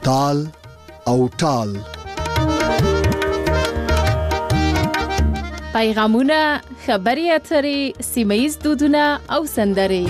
تال او ټال. پیغامونه، خبري اترې، سیمه‌ییز دودونه او سندرې.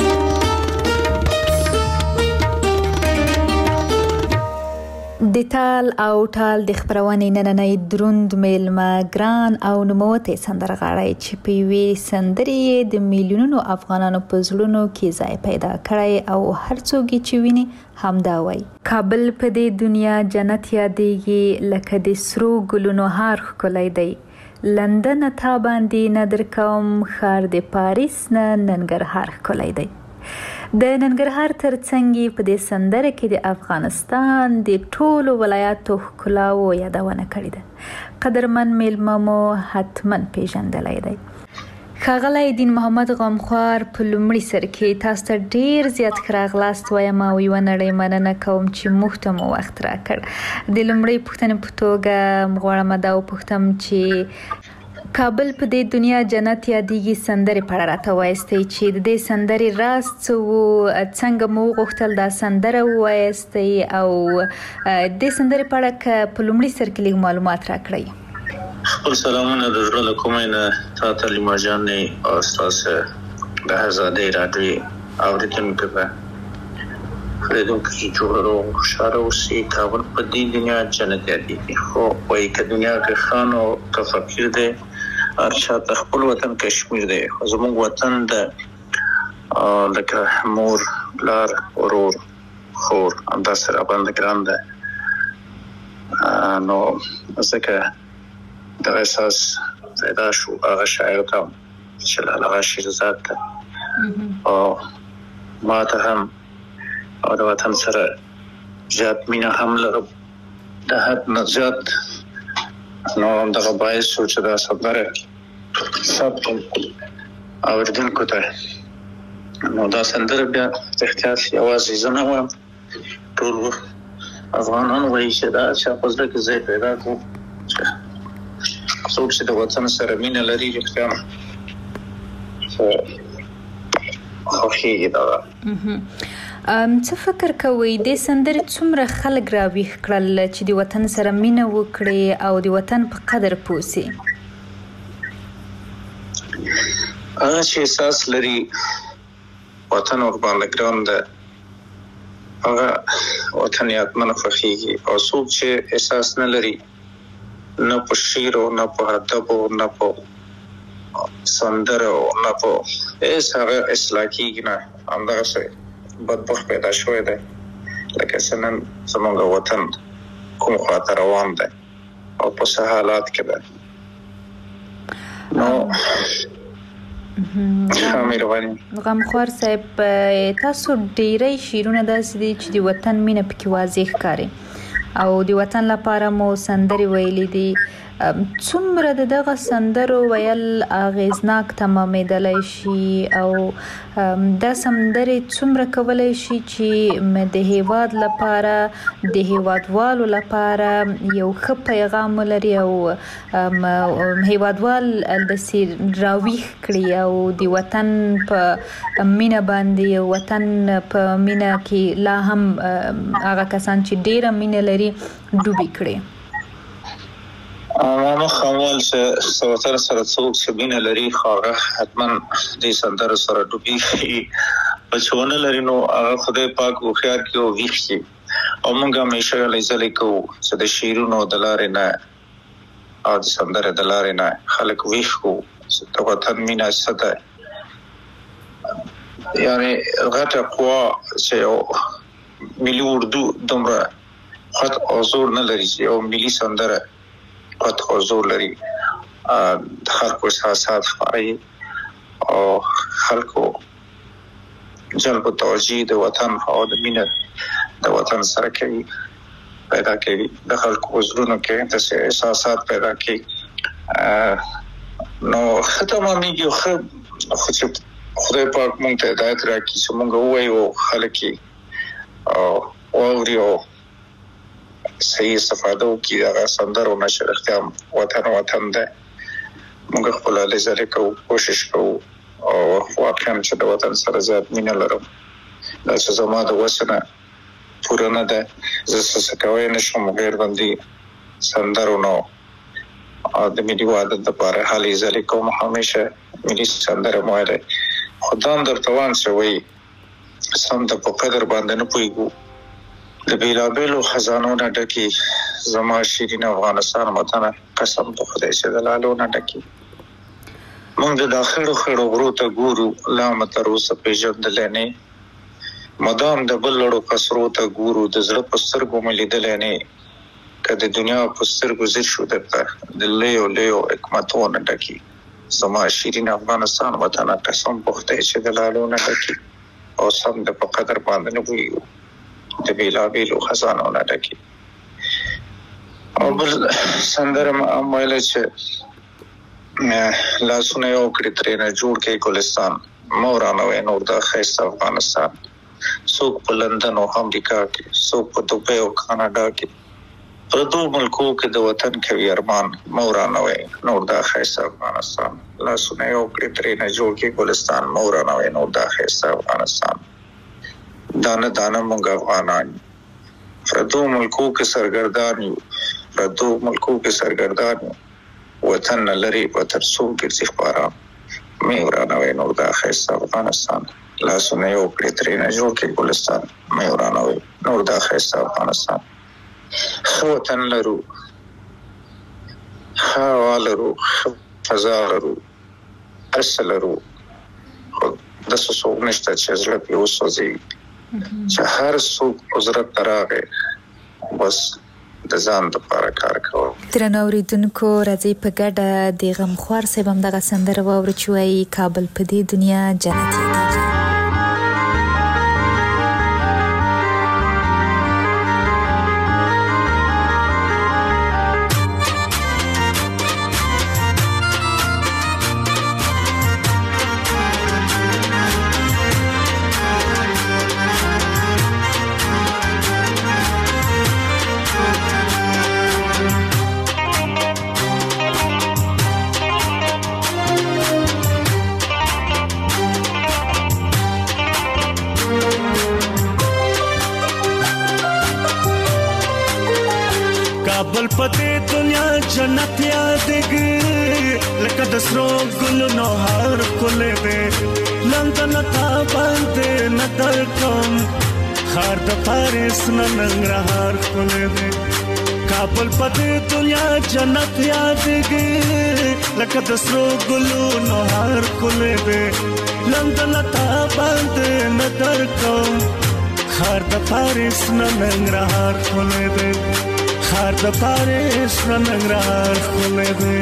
د تال او ټال د خبرونې نننۍ دروند میلمه ګران او نوموتی سندرغاړی چې په یوې سندرې د میلیونونو افغانانو په زړونو کې ځای پیدا کړی او هر څوک چې ویني همدا وایي. کابل په دې دنیا جنت یادېږي لکه د سرو ګلونو هار ښکلی دی. لندن تا باندې نه در کوم ښار د پاریس نه ننګرهار ښکلی دی. د ننګرهار ترڅنګ په دې سندره کې د افغانستان د ټولو ولایاتو ښکلاو یادونه کړې ده. قدرمن میلمه مو حتما پیژندلی دی. ښاغلی دین محمد غمخوار، په لومړي سر کې تاسو ته ډیر زیات ښه راغلاست وایم او یوه نړۍ مننه کوم چې موږ ته مو وخت راکړ. د لومړۍ پوښتنې په توګه غواړم دا وپوښتم چې کابل په دې دنیا جنت یادېږي سندرې په اړه راته وایستئ چې د دې سندرې راز څه و، څنګه مو وغوښتل دا سندره ووایستئ او دې سندرې په اړه که په لومړي سر کې لږ معلومات راکړئ. خپل سلامونه د زړه له کومه نه تا ته لیما جانې او ستاسو د آزادۍ راډیو اورېدونکو ته اورېدونکو چې جوړ روغ خوشحاله اوسي. کابل په دې دنیا جنت یادېږي، خو وایي که دنیا کې خان او که فقیر دی، هر چا ته خپل وطن کشمیر دی. خو زموږ وطن د لکه مور، پلار، ورور، خور همداسې راباندې ګران دی. نو ځکه دغه احساس پیدا شو هغه شاعر ته چې لاله شیرزاد ته او ما ته هم او د وطن سره زیات مینه هم لرم، د حد نه زیات. نو دغه باعث شو چې دا سندره ثبت کړم اورېدونکو ته. نو دا سندره بیا د احتیاط یوازې زه نه وایم، ټول افغانان وایي چې دا چا په زړه کې ځای پیدا کړو. څوک چې د وطن سره مینه لري رښتیا خوښېږي دغه. څه فکر کوئ دې سندرې څومره خلک راویښ کړل چې د وطن سره مینه وکړي او د وطن په قدر پوه سي؟ هغه چې احساس لري وطن ورباندې ګران ده، هغه وطن یې حتما خوښېږي. او څوک چې احساس نه لري، نه په شعر او نه په ادب او نه په سندره او نه په هیڅ هغه اصلاح کېږي نه. همدغسې بدبخت پیدا شوی دی لکه څه نن زموږ وطن کوم خواته روان دی او په څه حالات کې دی. نو غمخوار صاحب، تاسو ډیری شعرونه داسې دي چې د وطن مینه پکې واضح ښکاري او د وطن لپاره مو سندرې ویلې دي. څومره د دغه سندرو ویل اغیزناک تمامېدلی شي او دا سندرې څومره کولی شي چې د هیواد لپاره، د هیوادوالو لپاره یو ښه پیغام ولري او هیوادوال داسې راویښ کړي او د وطن په مینه باندې، وطن په مینه کې لا هم هغه کسان چې ډیره مینه لري ډوبې کړي. مخامل چې وطن سره څوک چې مینه لري خو هغه حتما دې سندرو سره ډوبېږي، په چې ونه لري نو هغه خدای پاک هوښیار کړي او ویښ کړي. او موږ همیشه هلې ځلې کوو چې د شعرونو د لارې نه او د سندرې د لارې نه خلک ویښ کړو چې د وطن مینه څه ده. یعنې غټه قوا چې یو ملي اردو دومره خط او زور نه لري چې یو ملي سندره خط او زور لري، د خلکو احساسات ښکاري او خلکو جلب توجه د وطن او د مینه د وطن سره کوي، پیدا کوي، د خلکو زړونو کې داسې احساسات پیدا کوي. نو ښه تمامېږي خو چې خدای پاک موږ ته هدایت راکړي چې موږ ووایو خلک یې واوري او صحیح استفاده وکړي دغه سندرو نه چې رښتیا وطن دی. موږ خپل هلې ځلې کوو، کوشش کوو او واقعا چې د وطن سره زیات مینه لرم. دا چې زما د وسه نه پوره نه ده. زه څه کوی نشم غیر باندې سندرو نو د ملي وحدت لپاره هلې ځلې کوم. همیشه ملي سندره مو ویلې. خو دا هم درته وایم چې وایي سم د په قدر باندې نه پوهېږو. د بېلابېلو خزانو نه ډکې زما شیرین افغانستان وطنه قسم په خدای چې د لالو نه ډکې. موږ د دا خړو خړو غرو ته ګورو لا مو تر اوسه پېژندلی نه. مدام د بل لړو قصرو ته ګورو د زړه په سترګو مې لیدلی نه. که د دنیا په سترګو ځیر شو درته د لویو لویو حکمتونو ډکې زما شیرین افغانستان وطنه قسم په خدای چې د لالو نه ډکې او سم د په قدر باندې نه پوهېږو د بېلابېلو خزانو نه ډکې. او بل سندره مې هم ویله چې لاسونه یې وکړي ترېنه جوړ کړي ګلستان مه ورانوئ نور دا ښایسته افغانستان. څوک په لندن او امریکا کې څوک په دوبۍ او کاناډا کې پردو ملکو کې د وطن کوي ارمان مه ورانوئ نور دا ښایسته افغانستان. لاسونه یې وکړي ترېنه جوړ کړي ګلستان مه ورانوئ نور دا ښایسته افغانستان. دانه دانه موږ افغانان یو پردو ملکو کې سرګردان یو پردو ملکو کې سرګردان یو وطن نه لرې وطن څوک ګرځي خپاران مه ورانوئ نور دا ښایسته افغانستان. لاسونه یې وکړي ترېنه جوړ کړي ګلستان مه ورانوئ نور دا ښایسته افغانستان. ښه وطن لرو ښه هوا لرو ښه فضا لرو هر څه لرو خو داسې څوک نشته چې زړه پرې وسوځي چې هر څوک قدرت ته راغی بس د ځان دپاره کار کوو. درنو اورېدونکو راځئ په ګډه د غمخوار صاحب همدغه سندره واورو چې وایي کابل په دې دنیا جنت یادېږي. کابل په دې دنیا جنت یادېږي لکه د سرو ګلونو هر ښکلی دی. لندن تا باندې نه درکم ښار د پاریس نه ننګرهار ښکلی دی. کابل په دې دنیا جنت یادېږي لکه د سرو ګلونو هر ښکلی دی. لندن تا باندې نه درکم ښار د پاریس نه ننګرهار ښکلی دی. ښار د پاریس نه ننګرهار ښکلی دی.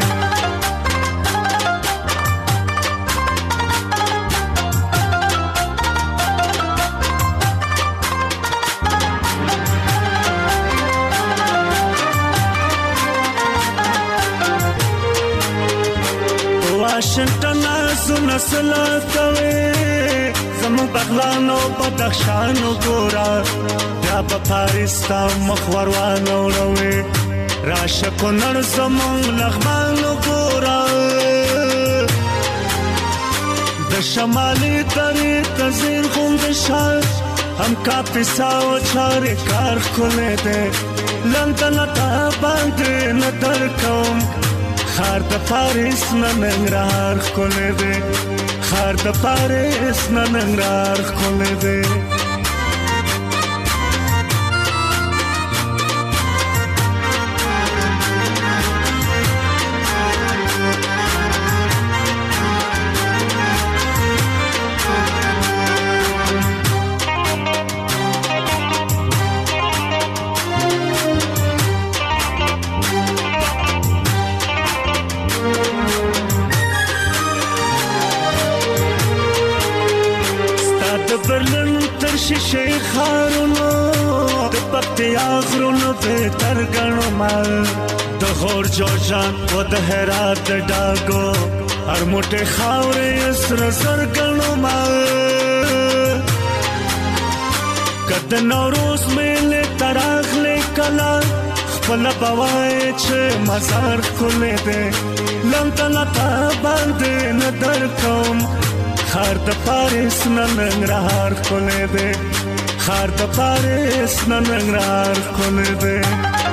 واشنگټن زونه سلا کوي زموږ بغلانو بدخشانو ګورا بیا په پاریس ته مخ وروانه وړوي راشه کونړ زموږ لغمانو ګورا د شمالي درې ته زیر غونډه شال هم کاپیسا او چارې کار ښکلی دی. لندن ته باندې نه درکوم ښار د پاریس نه ننګرهار ښکلی دی. ښار د پاریس نه ننګرهار ښکلی دی. برلن تر شیشه خارونو د پکتیا غرونو بهتر ګڼم د غور جوړجان او د هرات د ډاګو هر موټه خاورې سره سر ګڼم کد نوروز میله تراغله کلا خپل بوای چې مزار کولې ده لندن ته باندې نه درکوم ښار د پاریس نه ننګرهار ښکلی دی. خار د پاریس ننګرهار کولې دې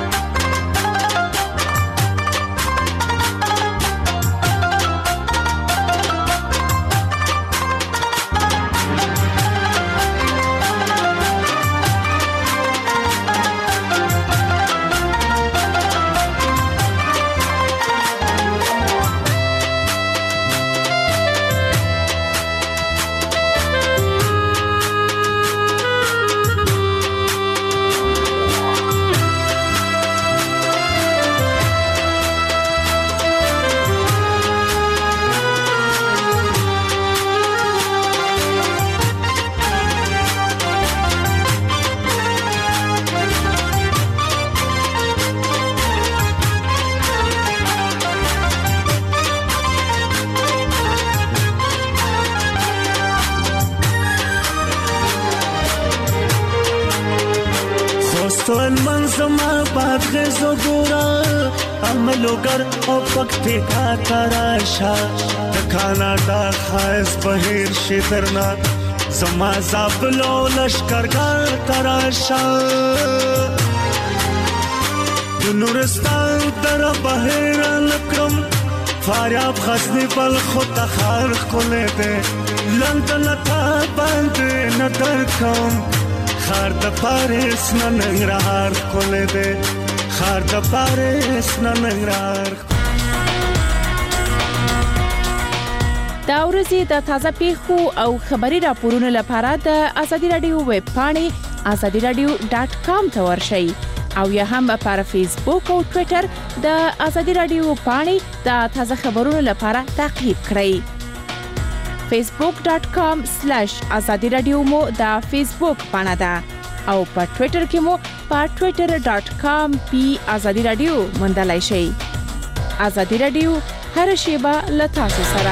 منظمه باد غزو ګورا عملوګر او پکته کا تراشا د کاناډا خاص بهیر شي درنا زما زابلو لشکرګر تراشا د نورستان تر بهیر لکرم فاریاب غزنی بل خود خار کولې ده لندن ته باندې نظر کوم خار د پاریس ننګرهار کولې دې خار د پاریس ننګرهار دا ورځې د تازه پیښو او خبري راپورونو لپاره د ازادي رادیو ویب پاڼې azadiradio.com ته ورشئ او یا هم په فیسبوک او ټوئیټر د ازادي رادیو پاڼې د تازه خبرونو لپاره تعقیب کړئ facebook.com/azadiradio مو د فیسبوک پاڼه ده او په ټوئیټر کې مو په twitter.com/azadiradio موندلای شئ. ازادي رادیو هر شیبه له تاسو سره.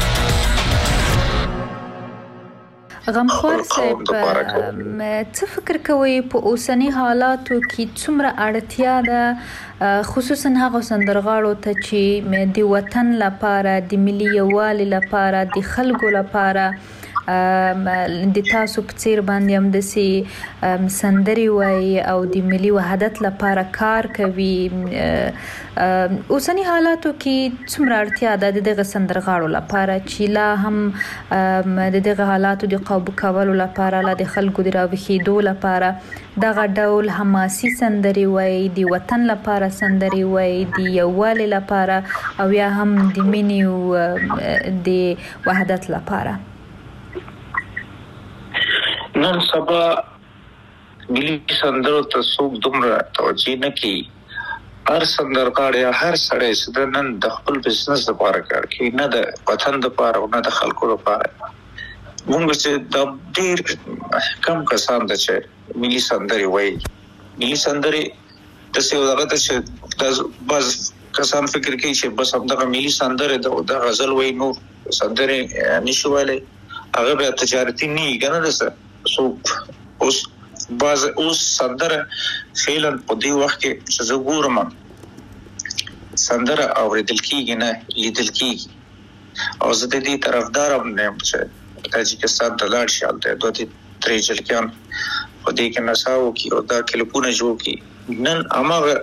غمخوار صاحب څه فکر کوي په اوسنی حالاتو کې څومره اړتیا ده خصوصا هغه سندرغاړو ته چې د وطن لپاره د ملي یووالي لپاره د خلکو لپاره د تاسو په څیر باندې هم د سي سندري وای او د ملي وحدت لپاره کار کوي اوسنی حالاتو کې څومره اړتیا ده د دغه سندرغاړو لپاره چې لا هم د دغه حالاتو د قابو کولو لپاره لا د خلکو د راوخېدو لپاره دغه ډول حماسي سندري وای د وطن لپاره سندري وای د یووالي لپاره او یا هم د مینې او د وحدت لپاره نن سبا ملي سندرو ته څوک دومره توجه نه کوي هر سندرغاړی هر سړی چې نن د خپل بزنس لپاره کار کوي نه د وطن لپاره او نه د خلکو لپاره موږ چې د ډېر کم کسان د چې ملي سندري وایي ملي سندري د څه وخت چې د بس کسان فکر کوي چې بس هم د ملي سندري د غزل وایي نو سندري نشوالي هغه به تجارتي نه کنه ده سو اوس باز اوس سندره فعلا په دې وخت کې چې زه ګورم سندره اوریدل کیږي نه لیدل کیږي او زه د دې طرفدار هم نه چې تاجکستان ته لاړ شم ته دوه درې جلکان په دې کې نساو کې او دا کلیپونه جوړ کی نن امغه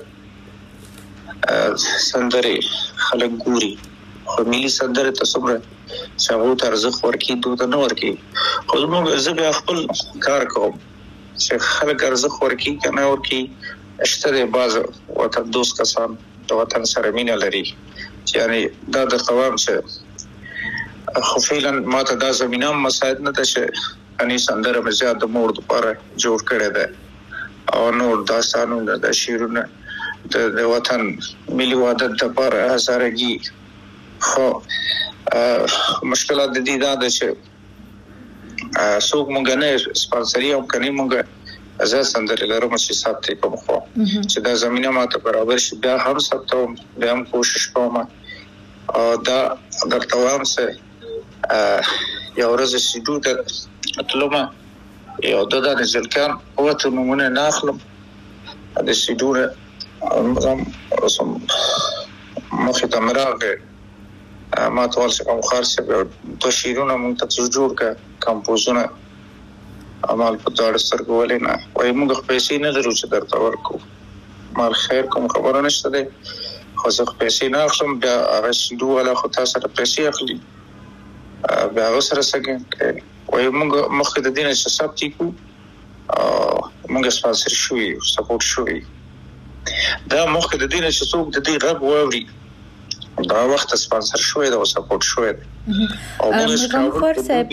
سندره خلک ګوري خو ملي سندره ته صبر څنګه ترځخ ورکی دوه نه ورکی خو موږ زه به خپل کار کوم چې خلک ارزخ ورکی کنه ورکی اشتره باز وطن دوست کسان د وطن سره مینه لري یعنی دا د قوام چې خو فعلا ماته دا زمينه مساعد نه ده چې اني سندره مزه د موړ لپاره جوړ کړي ده او نور داستانونه د شیرونه د وطن ملي وحدت لپاره هزارګي خو مشکلات د دې دا ده چې څوک مونږ نه سپانسري او کني مونږ ازه سندره لرم چې ثابت کوم خو چې دا زمينه ماته برابر شي بیا هم ثابت بیا هم کوشش کوم او دا د توام سره یو ورځ سیدو ته اتلومه یو د ځلکان وته نمونه ناخلم د سیدو مخه تمراغه ما ټول څه کوم خاصه د شیرونو مونږ ته جوړ کا کمپوزونه عمل په داړ سترګو ولې نه وای موږ پیسې نه درو چې درته ورکو مال خیر کوم خبره نشته ده خو زه پیسې نه اخلم بیا هغه سیدو ولا خو تاسو سره پیسې اخلي بیا هغه سره څنګه وای موږ مخکې د دینه چې سب تیکو موږ سپانسر شوي سپورټ شوي دا مخکې د دینه چې څوک د دې غږ ووري دا وخت سپانسر شوی دا سپورټ شوی او موږ غمخور صاحب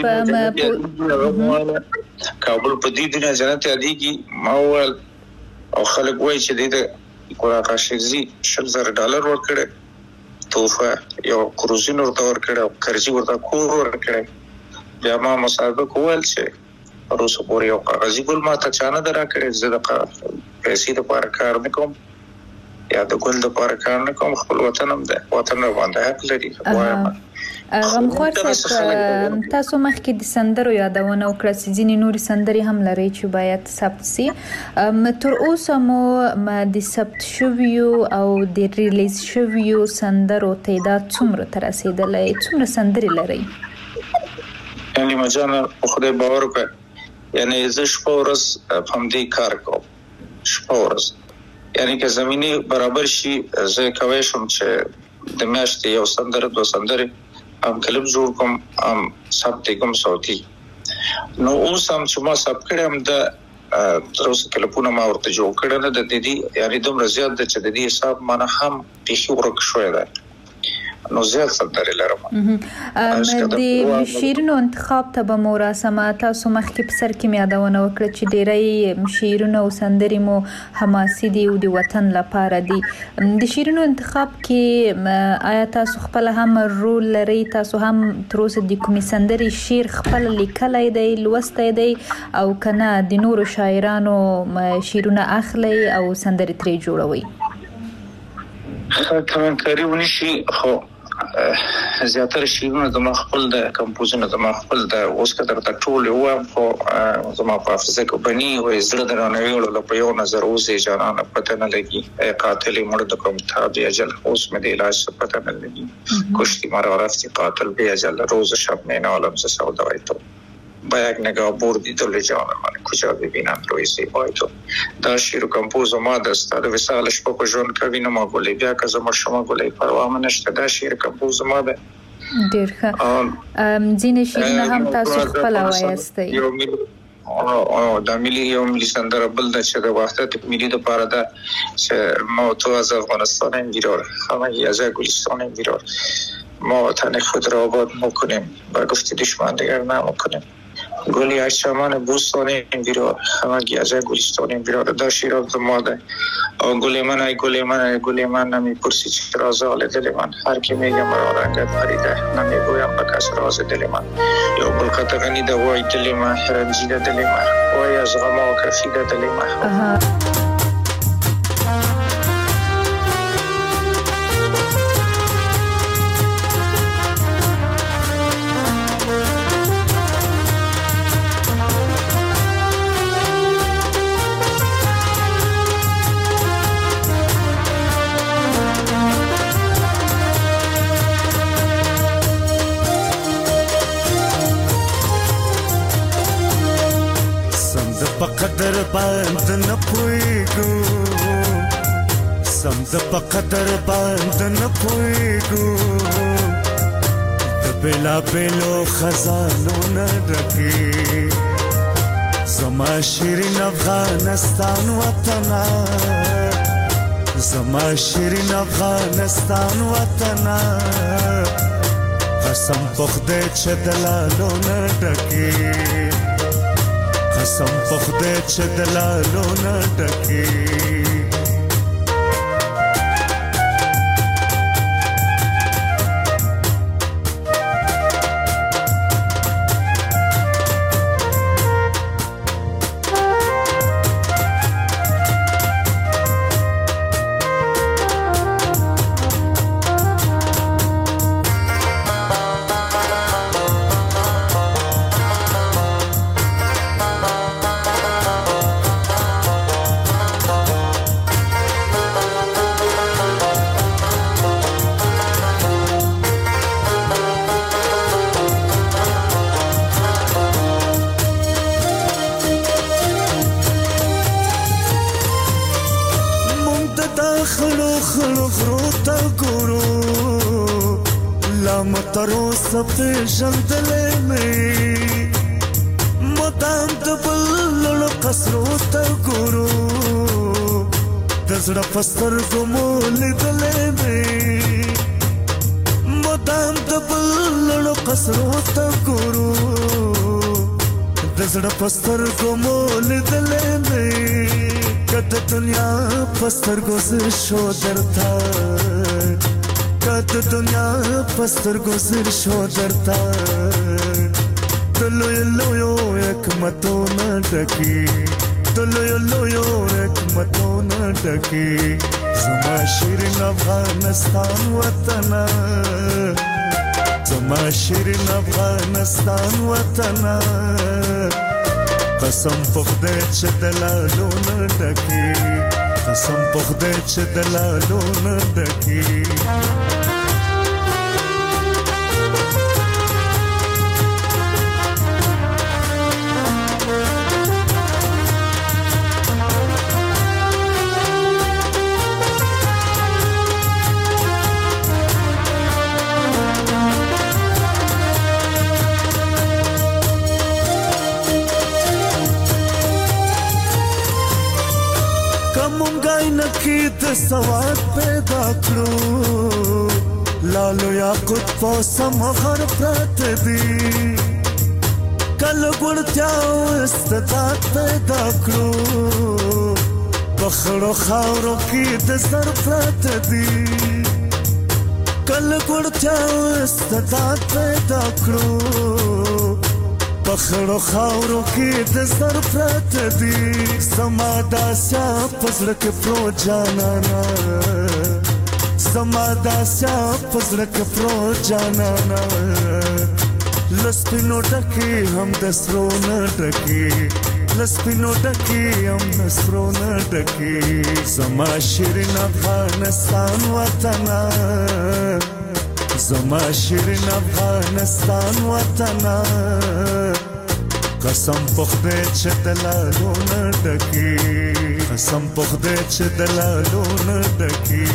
کابل په دې دنیا جنت یادېږي ماول او خلک وایي چې د قرآن راشدزي $1,000 ورکړي توفه یو کروزین ورته ورکړي او کرزي ورته کور ورکړي بیا ما مصاحبه کول چې روسو پورې یو کاغذي ګل ما ته چانه درا کړي زه د پیسې لپاره کار نکوم یا د ګل لپاره کار نکوم خپل وطن هم ده وطن باندې حق لري وایم غمخور صاحب تاسو مخکې د سندرو یادونه وکړه چې ځینې نوري سندري هم لري چې باید ثبت سي تر اوسه مو د ثبت شویو او د ریلیز شویو سندرو تعداد څومره تر رسیدلې څومره سندري لري یعنی مجانا خدای باور وکړه یعنی زه شپه ورځ په دې کار کوم شپه ورځ یعنی که زميني برابر شي زه کوي شم چې د میاشتې یو سندره دو سندره ام کلب جوړ کوم ام سب کوم صوتي نو اوس هم چې ما سب کړم د تر اوسه کلپونه ما ورته جوړ کړل د دې یعنی دومره زیات د چې د دې حساب مانه هم پیښو ورک شوې ده نو زیات سندره لرم د شیرینو انتخاب ته به مراسمه تاسو مخکې په سر کې یادونه وکړه چې ډېری شیرینو او سندري مو حماسي دي او د وطن لپاره دي د شیرینو انتخاب کې آیا تاسو خپل هم رول لري تاسو هم تر اوسه د کومې سندري شعر خپل لیکلای دی لوستای دی او کنه د نورو شاعرانو شعرونه اخلي او سندري ترې جوړوي کمن کاری ونشي خو زیاتره شیرونه د خپل د کمپوزینګ د خپل د اوس کتر د ټول یو خو زما په حافظه کې بني وې زړه درانه ویلو په یو نظر اوسې جانانه پته نه لګي قاتل مړ د کوم تابع اجل اوس مې د علاج پته نه لګي کشتی مرا رفتی قاتل به اجل روز شب نه عالم ز سودای تو با یک نگاه بردی دل جان من کجا ببینم روی زیبای تو دا شیر و کمپوز ما دست دا وسالش با کجون کوینو ما گلی بیا که زمار شما گلی پروا منشته دا شیر کمپوز ما ده ډیر ښه ځینې شیرونه هم تاسو خپل وایسته دا ملي یو ملي سندره بل د چې د وحدت ملي د پاره ده چې ما تو از افغانستان انگیرار همه از گلستان انگیرار ما وطن خود را آباد میکنیم با گفت دشمن دیگر نمیکنیم گلی از چمن بوستان انگیرار همگی از گلستان انگیرار دا شیراب دماده گلی من ای گلی من ای گلی من نمیپرسی چرا زال دل من هر کی میگه مرا رنگت پریده نمیگویم به کس راز دل من یا بلقت غنیده وای دل من رنجیده دل من وای از غما کفیده دل من قدر باند نه پويګو سم د قدر باند نه پويګو د بلا بلو خزانو نه ډکی زما شیرین افغانستان وطن زما شیرین افغانستان وطن قسم پخده چې دلالو نه ډکی قسم پخده چې دلالو نه ډکی خړو خړو غرو ته ګورو لا مترو سپې ژندلې مې مدام د بل قصرو ته ګورو د زړه پستر ګمول دلې مې مدام د بل قصرو ته ګورو د زړه پستر ګمول دلې مې کته دنیا پستر گذر شو درتا کته دنیا پستر گذر شو درتا دلو یلو یک متو نه ډکی دلو یلو یک متو نه ډکی زما شیرین افغانستان وطن زما شیرین افغانستان وطن قسم په خدای چې دلالو نه ډکی قسم په خدای چې دلالو نه ډکی نکی د سواد پیدا کړو لالو یاقوت په سمغر پرات دی کله ګړتیا او استعداد پیدا کړو بخړو خاورو کې د زر پرات دی کله ګړتیا او استعداد پیدا کړو بخړو خاورو کې د زر پرات دی سما داسیا پزړه کې پرو جانانا سما داسیا پزړه کې پرو جانانا لسپینو ټکی هم د سرو نه ټکی لسپینو ټکی هم د سرو نه ټکی سما شیرین افغانستان وطن زما شیرین افغانستان وطن قسم په خدای چې دلالو نه ډکی قسم په خدای چې دلالو نه ډکی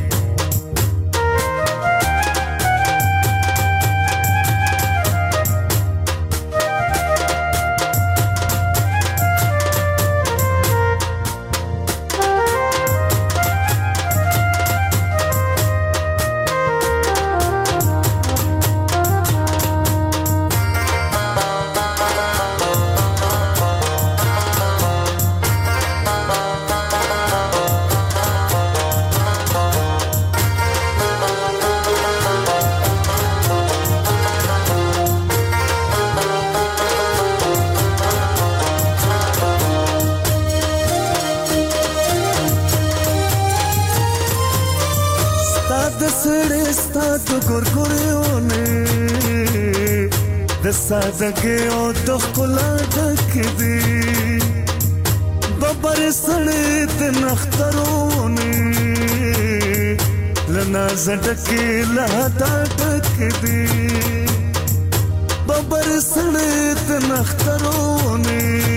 سادګي او د خلا ډک دي ببر سړې د نخترونه لنا زډکي له تا ډک دي ببر سړې د نخترونه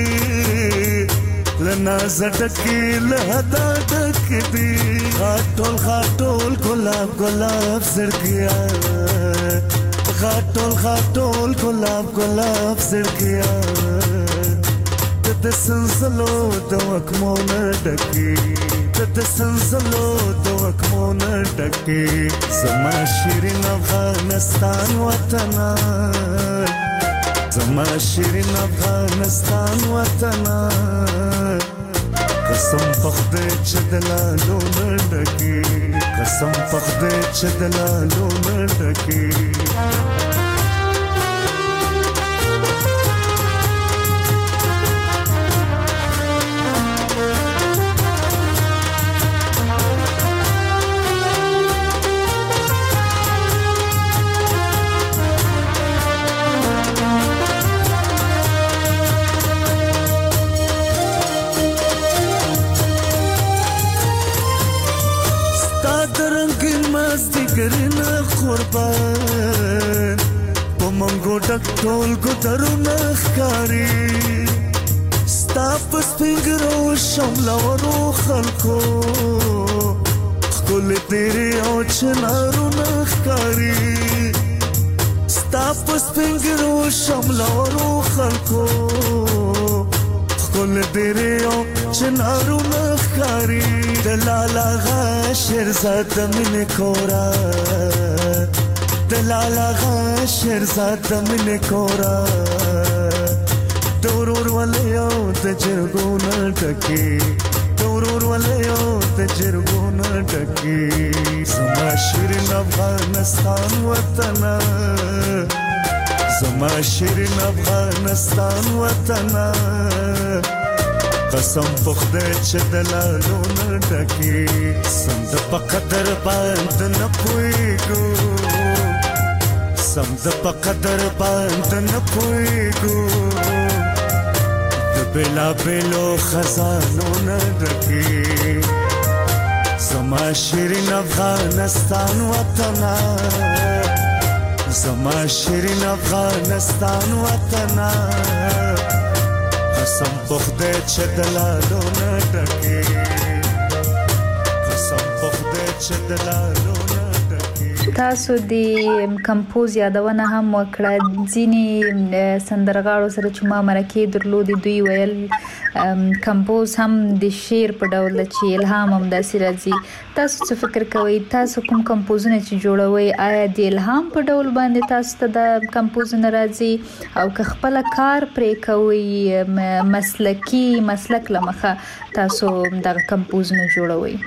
لنا زډکي له تا ډک دي غاټول غاټول ګلاب ګلاب زړګیا غاټول غاټول ګلاب ګلاب زړګیا د سنزلو د وکمو نه ډکی د سنزلو د وکمو نه ډکی زما شیرین افغانستان وطن زما شیرین افغانستان وطن قسم په خدای چې دلالو نه ډکی قسم په خدای چې دلالو نه ډکی ګرنا قربان په منګو ډک ټول ګدرونه ښکاري ستا په سپینګرو شملورو خلکو خل تیرے او چنارو نخکاری ستا پسپنگرو شملورو خلکو خل تیرے او چنارو نخکاری دلالا غا شیرزاد من کورا دلالا غا شیرزاد من کورا دورور ولیو تجرگونا ٹکی دورور ولیو تجرگونا ٹکی زما شیرین افغانستان وطنا زما شیرین افغانستان وطنا قسم پخده چه دلالو نٹکی سمد پا قدر باند نپویگو سمد پا قدر باند نپویگو بلا بلو خزانو ندکی زما شیرین افغانستان وطنا زما شیرین افغانستان وطنا قسم پخده چه دلالو ندکی قسم پخده چه دلالو تاسو د کمپوز یادونه هم وکړه ځینې سندرغاړو سره چې ما مرکه درلودي دوی ویل کمپوز هم د شعر په ډول چې الهام هم داسې راځي تاسو څه فکر کوئ تاسو کوم کمپوزونه چې جوړوي آیا د الهام په ډول باندې تاسو ته د کمپوزونه راځي او که خپل کار پرې کوئ مسلک لمخه تاسو د کمپوزونه جوړوي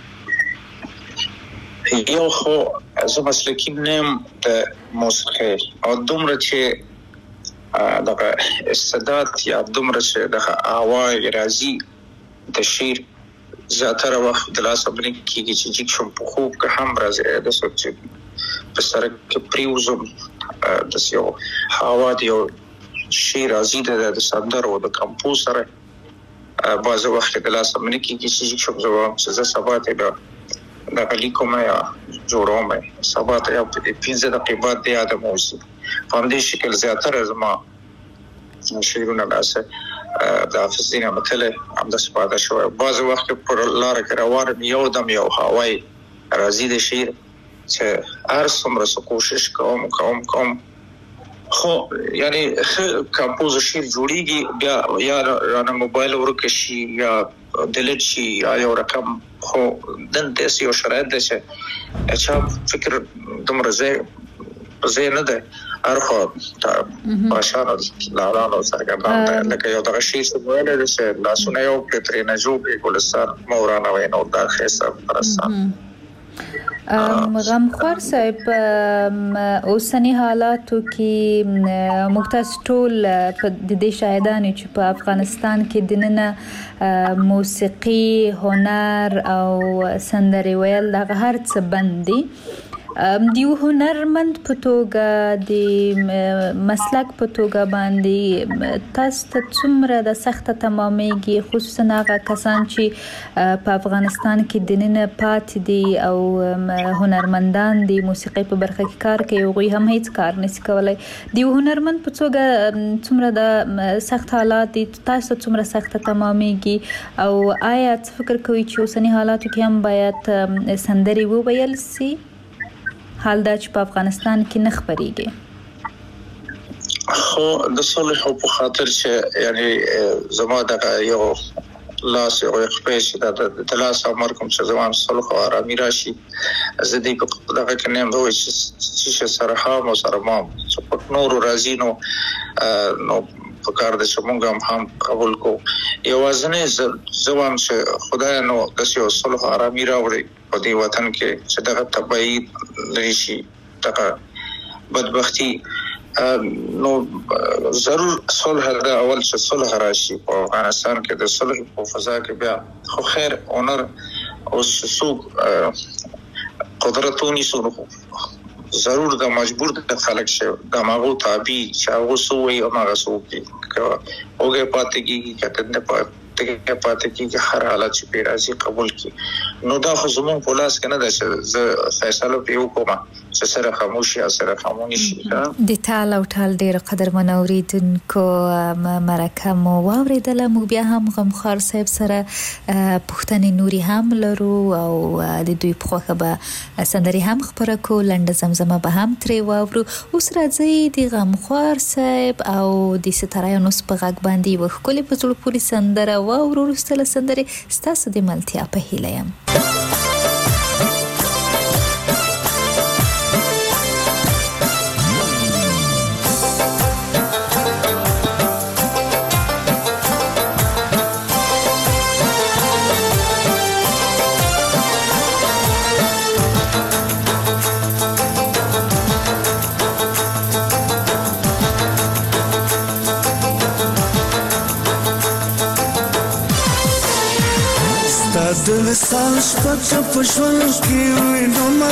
یو خو زه مسلکی نیم د موسیقي او دومره چې دغه استعداد یا دومره چې دغه آواز راځي د شعر زیاتره وخت د لاس باندې کېږي چې شم په خوب که هم راځي د سوچ په سره کې پریوزم د یو هوا د یو شعر راځي د سندرو د کمپوز سره بعض وخت د لاس باندې کېږي چې شم زوام چې سبا ته دا لیکوم یا جوړوم سبا ته یا 15 دقیقې بعد د یاد موسی په دې شکل زیاتره زما شعرونه لاسه د حافظینه متله هم د سپاده شو بعض وخت پر لار کې روان یو دم یو هواي راځي د شعر چې هر څومره کوشش کوم خو یعنی کمپوز شعر جوړیږي بیا یا رانه موبایل ورکه شي یا دلت شي یا یو رقم خو دن داسې یو شرایط ده چې اچھا فکر دومره زه نه ده ارخو باشانو لارانو څرګندان لکه یو دغه شی څه ویل دي چې لاسونه یو پترې نه جوړې ګلستان مورانا وینو دا خیسه پرستان غمخوار صاحب اوسنی حالاتو کې مختص ټول د دې شاهدانې چې په افغانستان کې دننه موسیقي هنر او سندري ویل دغه هر څه بندي دیو هنرمند په توګه د مسلک په توګه باندې تاسو ته څومره د سخته تمامېږي خصوصا هغه کسان چې په افغانستان کې دننه پاتې دي او هنرمندان د موسیقي په برخه کې کار کوي او هم هیڅ کار نشي کولای دیو هنرمند په توګه څومره د سخت حالات تاسو څومره سخته تمامېږي او آیا فکر کوئ چې اوسنی حالاتو کې هم باید سندري وویل سي حال دا چې په افغانستان کې نه خبريږي خو د صلح په خاطر چې یعنی زما د یو لاس یو خپل چې د لاس امر کوم چې زما صلح او آرامي راشي زه دې په دغه کې نه وای چې سره هم سره ما په نور راځي نو په کار د څنګه هم قبول کو یوازنه زوام چې خدای نو د صلح او آرامي راوړي په دې وطن کې چې دغه تبعید لري شي دغه بدبختی نو ضرور صلح دا اول چې صلح راشي په افغانستان کې د صلح په فضا کې بیا خو خیر اونر او سوق قدرتونی سره ضرور دا مجبور د خلک شه د ماغو تابع چې هغه سوې او هغه سوې اوګه پاتې کیږي کته نه ټکي پاتې کیږي هر حالت چې پیرازي قبول کی نو دا خو زمون په لاس کې نه ده چې فیصله په یو کومه چې سره خاموشي او سره خاموشي د ټال او ټال ډیر قدرمن اوریدونکو مرکه مو واوریدله موږ بیا هم غمخوار صاحب سره پښتنې نوري هم لرو او د دوی په خوخه به سندري هم خبره کو لنډه زمزمه به هم ترې واورو اوس راځي د غمخوار صاحب او د ستارایانو په غږ باندې وښکلې په ټول پوری سندره واورو وروسته له سندرې ستاسو د ملتیا په هیله یم د وصال شپه په ژوند کې وینو ما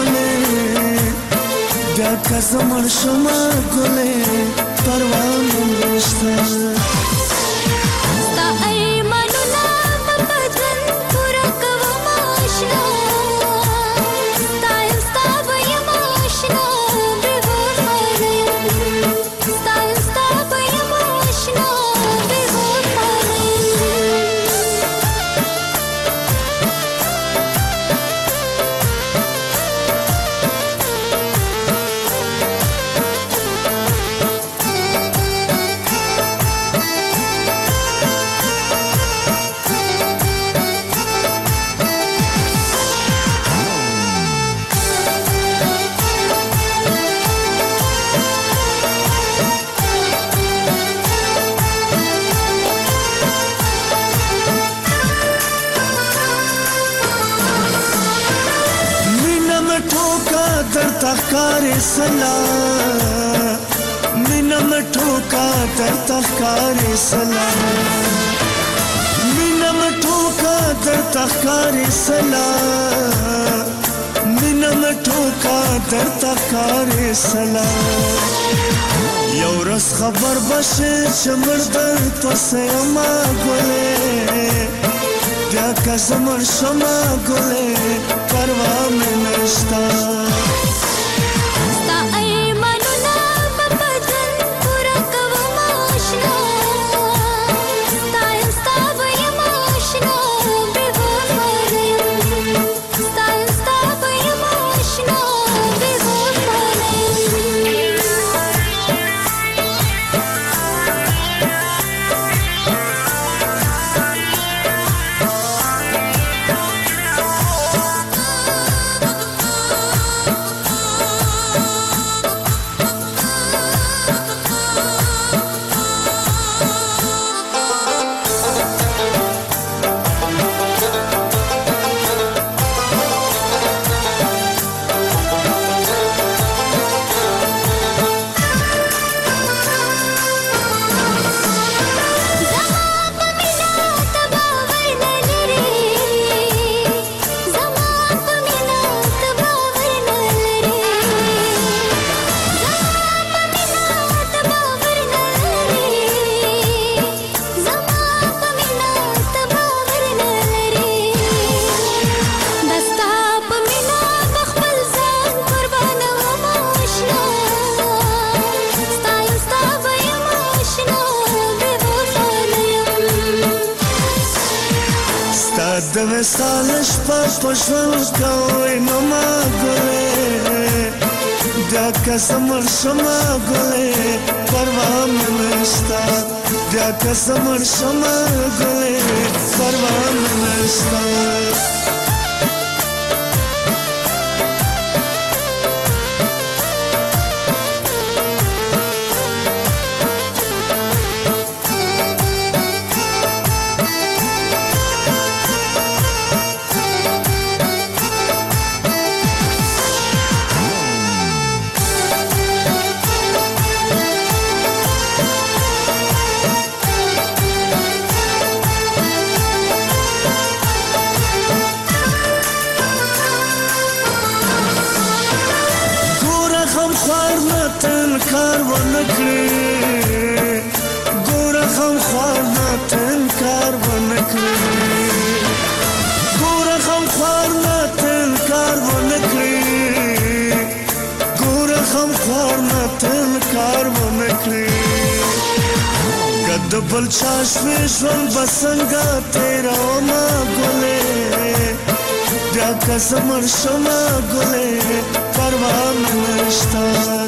ګلې بیا که زه مړ شم ګلې پروا مې نشته ستا ایمانونه په بدن پوره کوم آشنا ستا یم ستا به یم آشنا بې وفا یم ستا یم ستا به یم آشنا بې وفا تخکارې سلا مینا مټوکا در تخکارې سلا مینا مټوکا در تخکارې سلا مینا مټوکا در تخکارې سلا یو ورځ خبر بشه چې مردر پسې ما ګلې بیا که زه مړ شم ګلې پروا مې نشته د وصال شپه په ژوند کوي نو ما ګلې بیا که زه مړ شم ګلې پروا مې نشته بیا که زه مړ شم ګلې پروا مې نشته کار ونه کړې ګوره غم خوار نه تل کار ونکړي ګور غم خوار نه تل کار ونکړي ګور غم خوار نه تل کار ونکړي کد بل چاشمه ژوند بسنګا تیرا ما ګلې بیا کزمر شما ګلې پروا نشتا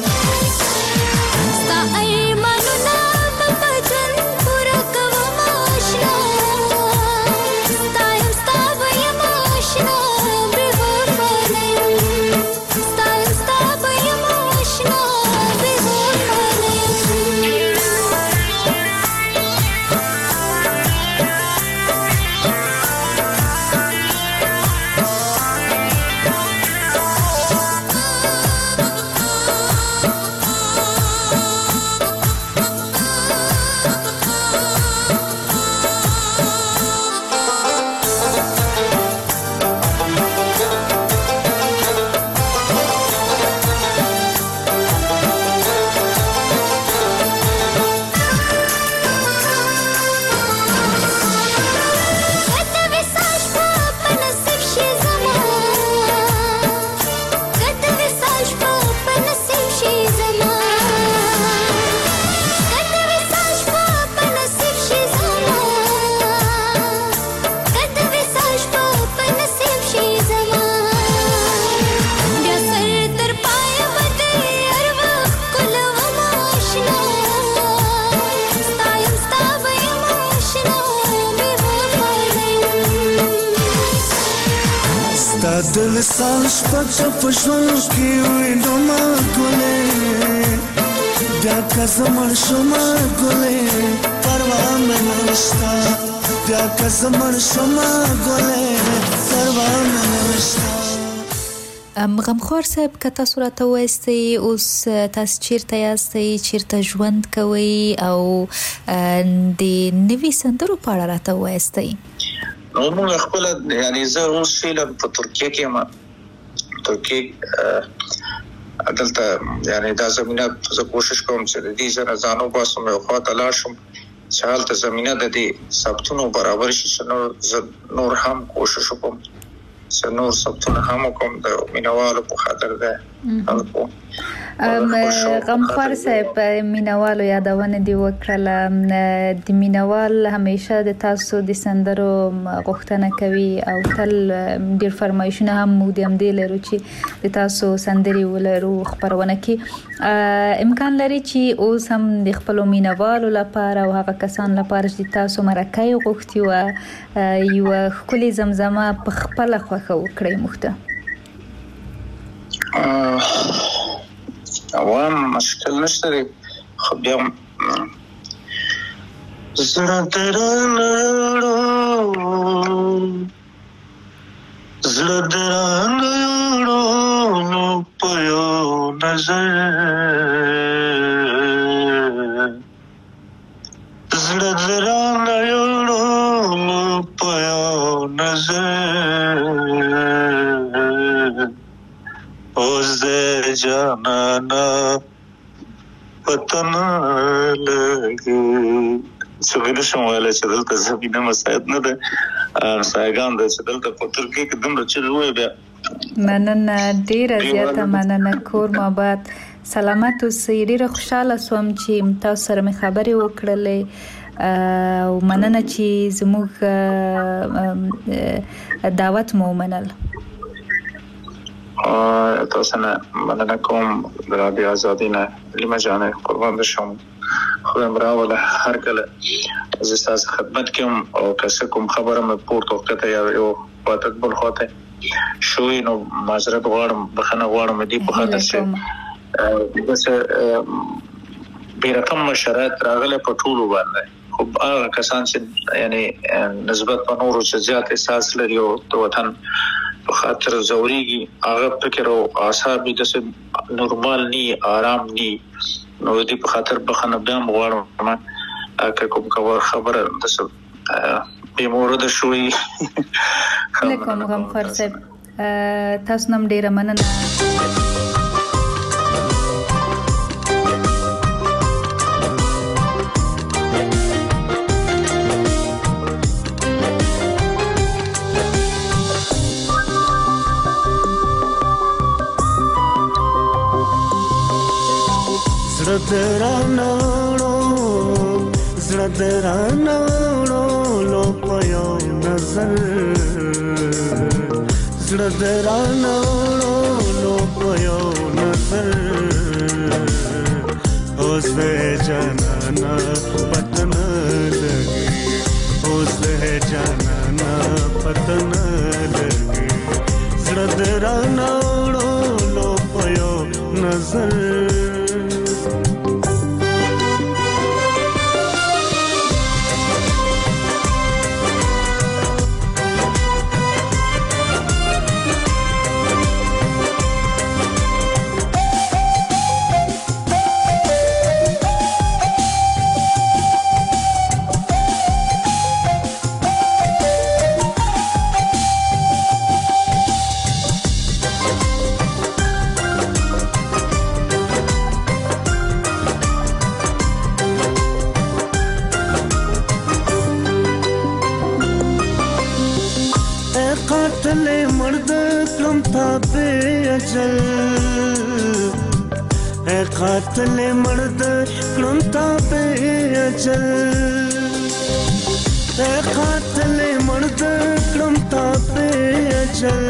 دل سال شپه په ژوند کې وینم ګلې بیا که زمړ شم ګلې پروا مې نشته بیا که زمړ شم ګلې پروا مې نشته غمخوار صاحب که تاسو راته وایستئ اوس تاسو چیرته یاستئ چیرته ژوند کوئ او د نوي سندرو په اړه راته وایستئ نو موږ خپل یعنی زه اوس فعلا په ترکیه کې ما ترکیه دلته یعنی دا زمينه زه کوشش کوم چې د دې سره ځانو باسم او خاطر لاشم چې حالت زمينه د دې ثبتونو برابر شي نور هم کوشش کوم چې نور ثبتونه هم کوم د مینوالو په خاطر ده غمخوار صاحب مینوالو یادونه دی وکړه د مینوال همیشه د تاسو د سندرو غوښتنه کوي او تل ډیر فرمایشونه هم مو د امدې لرو چې د تاسو سندري ولرو خبرونه کې امکان لري چې اوس هم د خپل مینوالو لپاره او هغه کسان لپاره چې تاسو مرکه غوښتي او یو خولي زمزمه په خپل خوخه وکړي مخته عوام مشکل نشته دی خو بیا زړه درانه یوړو په یو نظر زړه درانه یوړو په یو نظر اوس د جانانا پتن لګي څنګه شمواله چې دلته زمينه مساعد نه ده سایګان د چې دلته په ترکیه کې دمر چې وای بیا مننه ډیره زیاته مننه کور مابات سلامت اوسئ ډیره خوشاله سوم چې تاسو سره مې خبرې وکړلې او مننه چې زموږ دعوت مو ومنل تاسو نه مننه کوم د رادیو آزادینه لما جانه قربان بشم خدای مراوله هر کله زه تاسو خدمت کوم او که کوم خبره مې پورته وکړه یو واتک بل خاطر شوي نو معذرت غواړم بخنه غواړم دې په خاطر چې بس بیرته شرایط راغله په ټولو باندې خو هغه کسان چې یعنی نسبت په نورو چې زیات احساس لري او د وطن په خاطر زوريږي هغه فکر او اعصاب د نورمال ني آرام ني نو دې په خاطر بخنه بیا غواړم که کوم خبره د به مورد شوي علیکم غمخوار صاحب تاسو نم ډیره مننه zradranano lo payo nazar zradranano lo payo nazar उससे जाना पता न लगे उससे जाना पता न लगे zradranano lo payo nazar قاتل مرد کلم تابع اجل اے قاتل مرد کلم تابع اجل اے قاتل مرد کلم تابع اجل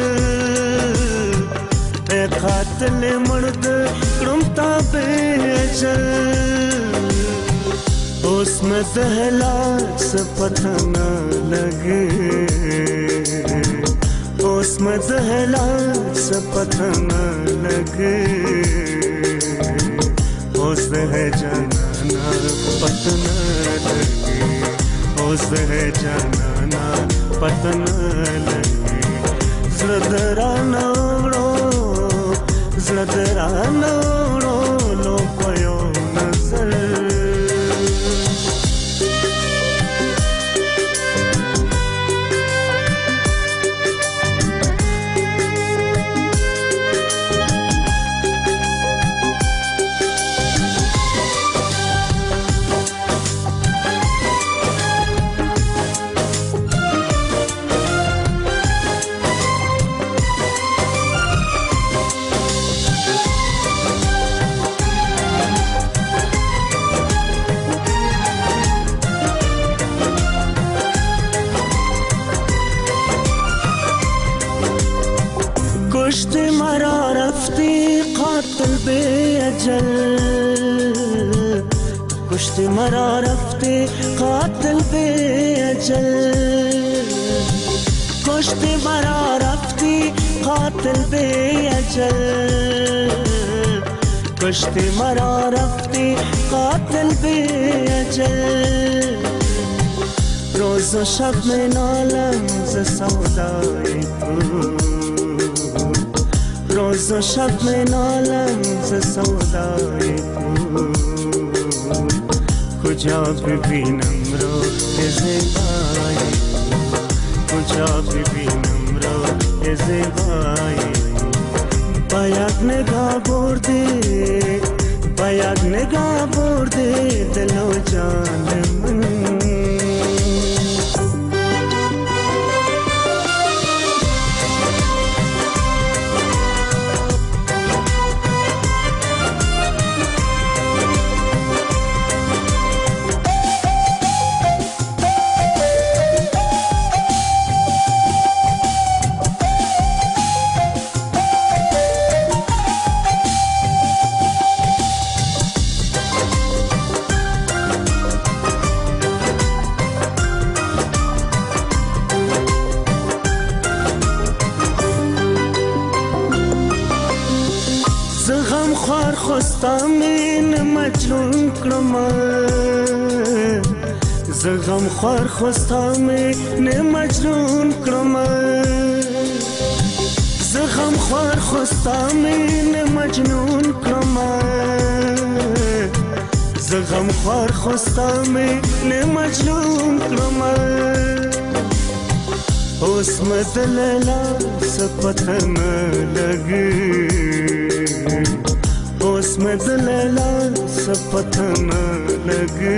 اے قاتل مرد کلم تابع اجل اس میں دہلا سے پتہ نہ لگے उसमें दहला से पता न लगे उससे है जाना पता न लगे उससे है जाना पता न लगे zradranano lo payo nazar کشت مرا رفتی قاتل بے اجل کشت مرا رفتی قاتل بے اجل کشت مرا رفتی قاتل بے اجل کشت مرا رفتی قاتل بے اجل روز و شب میں نالم ز سودای تو روز و شب میں نالم ز سودای تو کجا ببینم روی زیبایی کجا ببینم روی زیبایی با یک نگاه برده دل و جان من خوار خستامین مجنون کرما زغم خوار خستامین مجنون کرما زغم خوار خستامین مجنون کرما زغم خوار خستامین مجنون کرما اس میں دللا سے پتہ نہ لگے उसमें दलैला से पता न लगे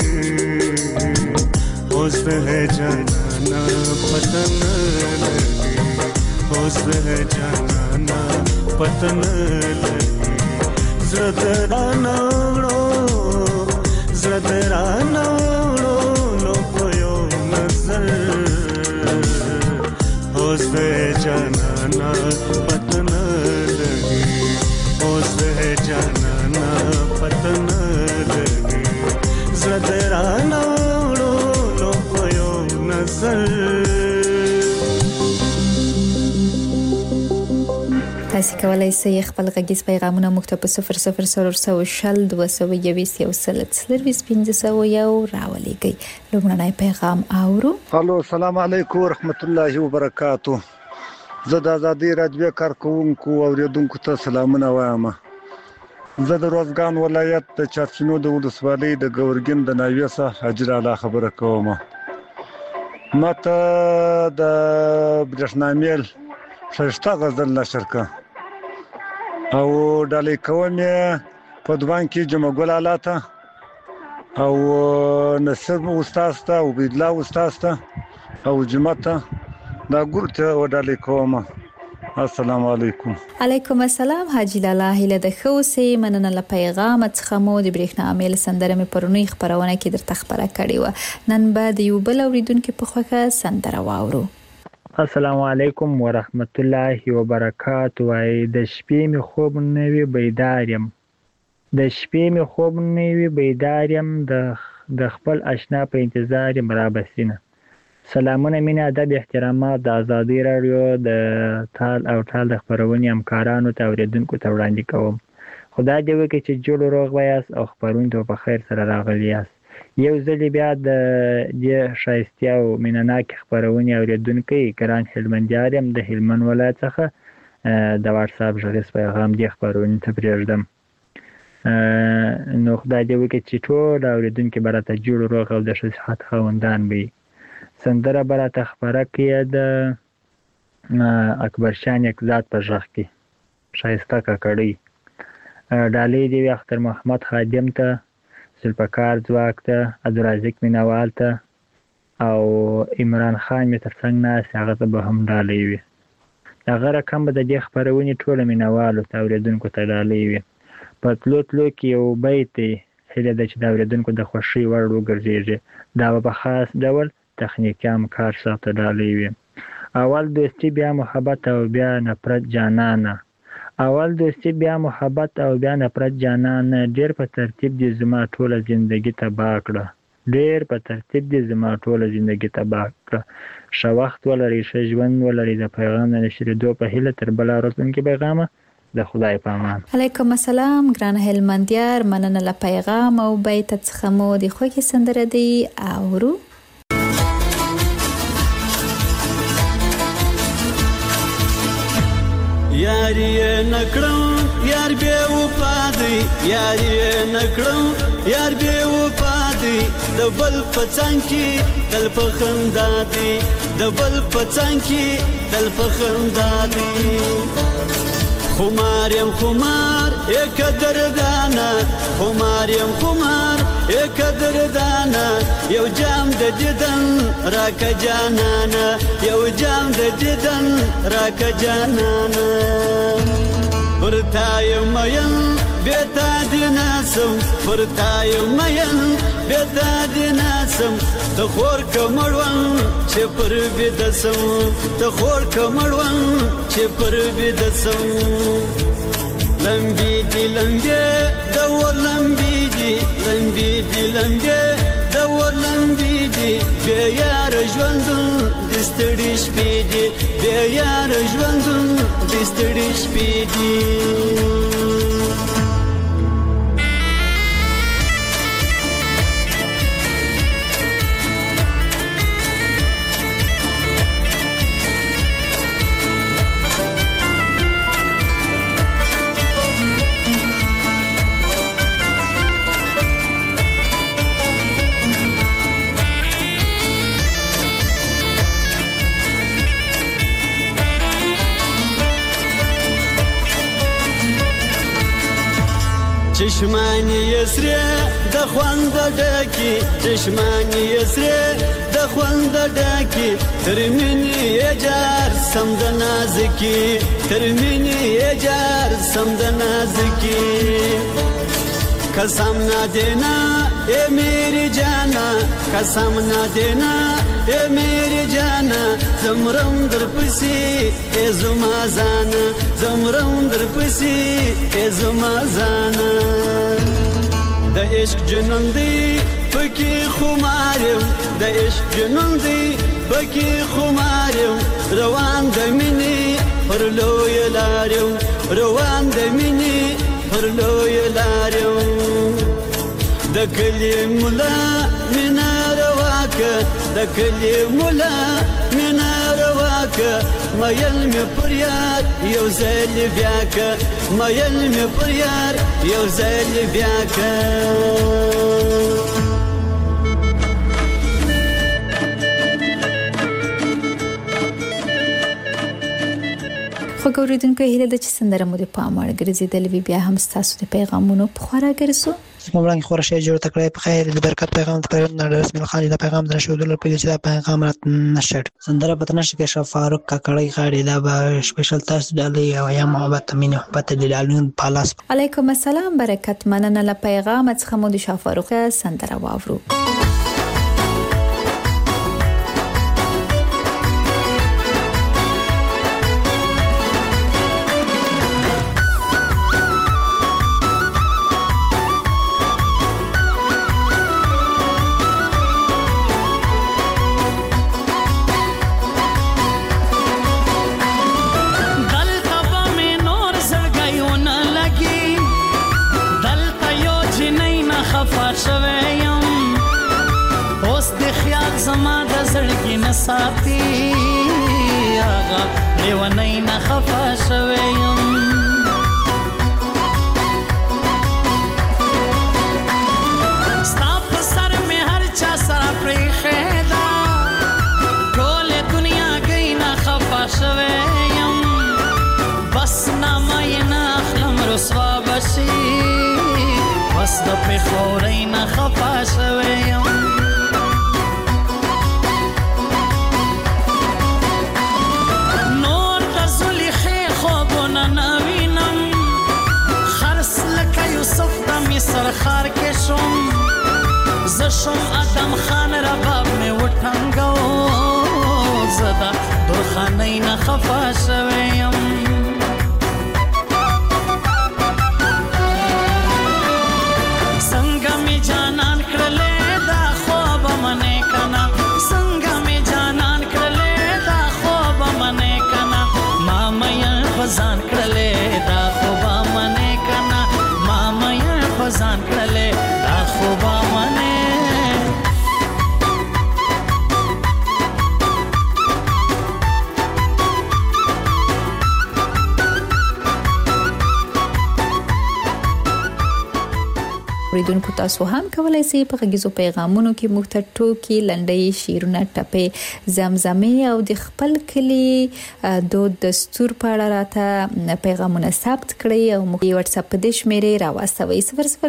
उससे है जाना पता न लगे उससे है जाना पता न लगे zradranano زدرانه وړو په یو نظر اوس د جانانا پته نه لګي اوس د جانانا پته نه لګي زدرانه وړو په یو نظر. تاسو کولای شئ خپل غږیز پیغامونه موږ ته په 0000201500 راولېږئ. لومړنی پیغام اورو. الو السلام علیکم ورحمت الله وبرکاتو. زه د آزادۍ راډیو کارکونکو او اوریدونکو ته سلامونه وایم. زه د روزګان ولایت د چارچینو د ولسوالۍ د ګورګین د ناوې څخه حاجر اعلی خبره کوم. ماته د برېښنامیل ښایسته غزل نشر کړه او ډالۍ کوم په دوان کې جمع ګل الاته او نصر استاد ته او بدلا استاد ته او جمعته دا ګورته و ډالۍ کوم. السلام علیکم. علیکم السلام حاجی لاله هله د خوسه مننه له پیغام څخه مو د برېښنامیل سندره مې پرونی خبرونه کې درته خبره کړې و. نن به د یو بل اوریدونکو په خوخه سندره واورو. السلام علیکم ورحمت الله وبرکاتو. د شپې می خوب نه وی بیدارم د شپې می خوب نه وی بیدارم د خپل آشنا په انتظار مرابسینه. سلامونه مینه ادب احترامات د آزادۍ رادیو د تال او ټال د خبرونې همکارانو ته اوریدونکو ته وړاندې کوم. خدای دې وکړي چې جوړ روغ وایاست او خبرونه ته په خیر سره راغلی یاست. یو ځل بیا د شایسته او مینناک خبرونه اوریدونکو ګران هلمندیار يم د هلمند ولایت څخه د واتس اپ ژغیز پیغام دی خبرونه ته پرېږدم. نو خدای دې وکړي چې ټول اوریدونکو برته جوړ روغ او د صحت خوندان وي. سندره براته خبره کې د اکبر شان یک ذات په ژغ کې شایسته کړي ډالۍ دی اختر محمد خادم ته سلپکار ځواک ته عبدالرزاق مینوال ته او عمران خان می ترڅنګ ناس هغه ته به هم ډالۍ وي. هغه رقم به د دې خبرونې ټول مینوالو ته اوریدونکو ته ډالۍ وي. په تلو کې یو بیت هله د چې د اوریدونکو د خوشي وړ وګرځي دا په خاص ډول تخنیکي کار سره ډالۍ وي. اول دوستی بیا محبت او بیا نفرت جانانه اول دوستی بیا محبت او بیا نفرت جانانه ډیر په ترتیب دي زما ټوله ژوندۍ تباہ کړه ډیر په ترتیب دي زما ټوله ژوندۍ تباہ کړه. ښه وخت ولري ښه ژوند ولري. د پیغام نشریدو په هیله تر بل راتلونکي پیغامه د خدای په امان. علیکم السلام ګران هلمندیار مننه له پیغام او بیت څخه مو د خوږی سندره دی اورو. یاری نکړم یار به وفا دی یاری نکړم یار به وفا دی د بل پڅنګ کې دل په خندا دی د بل پڅنګ کې دل په خندا دی. خمارم خمار یک دردانا خمارم خمار یک دردانا یو جام د دیدن راکه جانانا یو جام د دیدن راکه جانانا. ورتای مین بیتا دیناسم ورتای مین بیتا دیناسم ته خور کمړون چې پر بدسم ته خور کمړون چې پر بدسم. لمبي دي لمبي دور لمبي دي لمبي دي لمبي دور لمبي دي بیا یار ژوند دستړي شپې دي بیا یار ژوند دستړي شپې دي. چشمانی یسری د خوند ډکی چشمانی یسری د خوند ډکی ترمنی یجار سم د نازکی ترمنی یجار سم د نازکی. कसम ना देना ए मेरी जाना कसम ना देना ए मेरी जाना زمرم در پسی ای زما زانا زمرم در پسی ای زما زانا د عشق جنون دی پکی خمارم د عشق جنون دی پکی خمارم روان د مینی پر لوی لارم روان د مینی پر لوی لارم د کلی مولا مینا رواکه د کلی مولا مینا رواکه مایل می پر یار یو ځل بیاکه مایل می پر یار یو ځل بیاکه خو ګوریدونکو هیله د چې سندره مو د پام وړ ګرځیدلې وي بیا هم ستاسو د پیغامونو په خورا ګرځو زموږ خورشه جوړ تکړه په خیر د برکت پیغام ته پیغام د رسمي خالي د پیغام د شو د پیل چې د پیغام رات نشړ سندره په تنه کې شف فاروق کاکړی غاړي دا به سپیشل تاسو د یا یا محبت مين محبت د لالون پالاس علیکم السلام برکت مننه له پیغام څخه مو د شف فاروق سندره واورو ساتي آغا لیونی نخفا شویم ستا په سر میں هر چا سره پریخیدا ټول دنیا گئی نخفا شویم بس نامه نه اخلم رسوا بشي بس د پخوري نخفا شویم سرخار کې شوم زشم ادم خان رباب می وټنګو زدا درخانې نه خفا شویم څنګه می جانان کړلې دا خوب منې کنا څنګه می جانان کړلې دا خوب منې کنا ما مې فزان کړلې دا خوب منې کنا ما مې ځان کړلې دا خوبه منې ریدونکو تاسو هم کولای شئ په غږیزو پیغامونو کې موږ ته ټوکي لنډۍ شعرونه ټپې زمزمې او د خپل کلی دود دستور په اړه راته پیغامونه ثبت کړئ او موږ واتس اپ د شمیرې راوستوي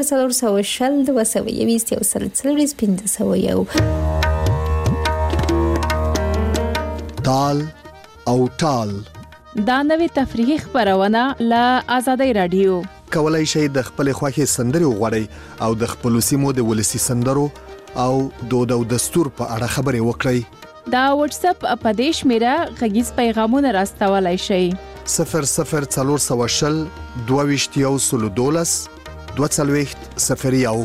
002020 تال او ټال دا نوې تفریحي خبرونه له آزادۍ رادیو کولای شئ د خپل خوښي سندري وغوړئ او د خپل سیمو د ولسی سندرو او دود او دستور په اړه خبرې وکړئ دا واتس اپ په دې شمیره غږیز پیغامونه راستولای شئ 004020 22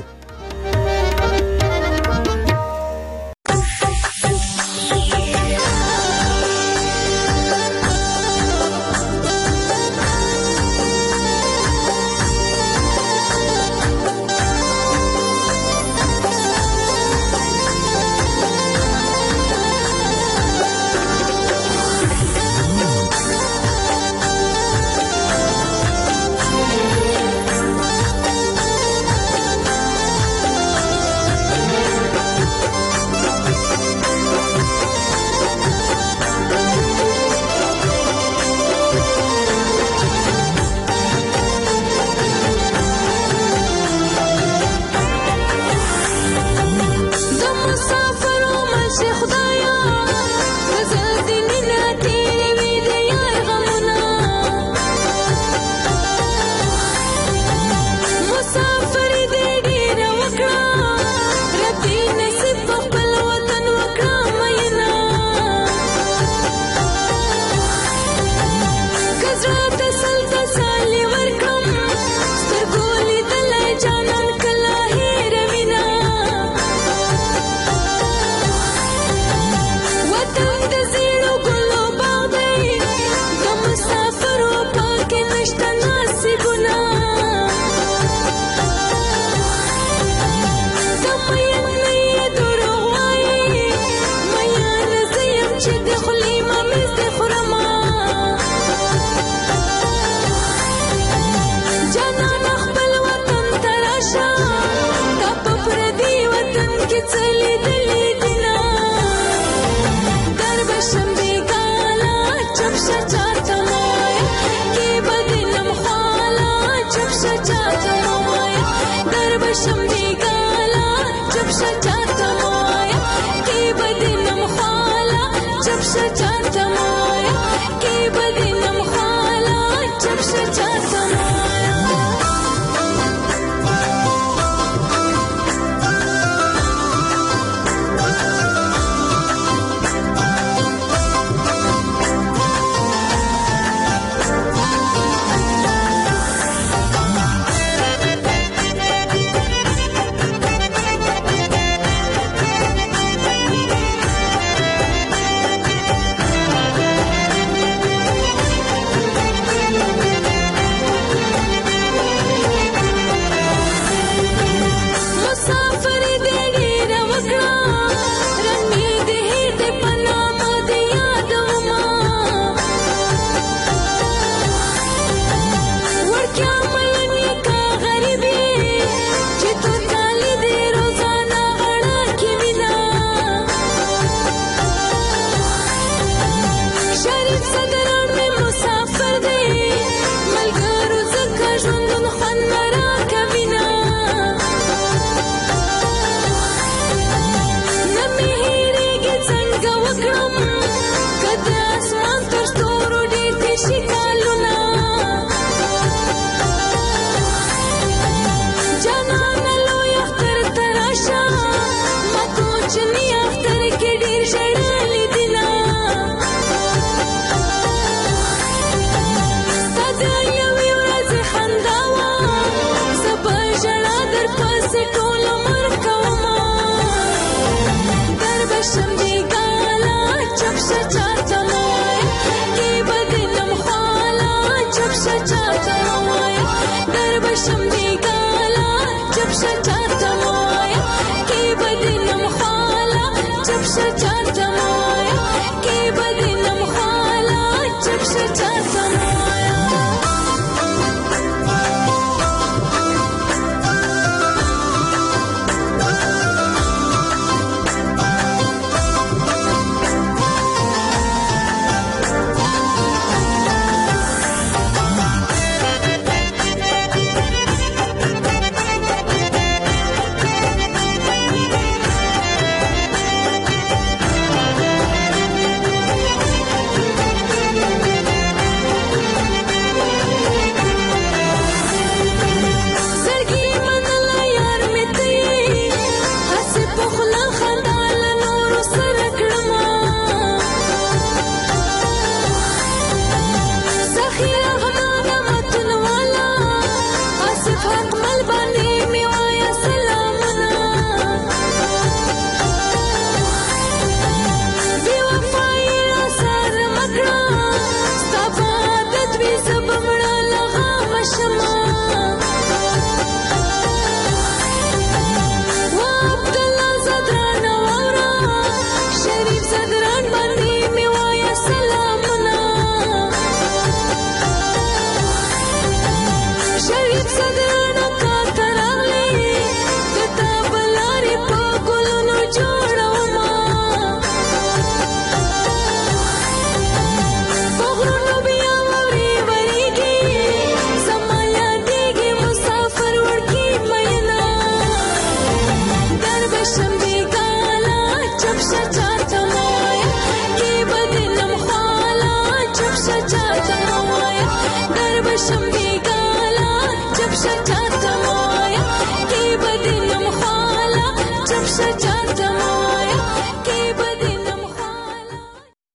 شه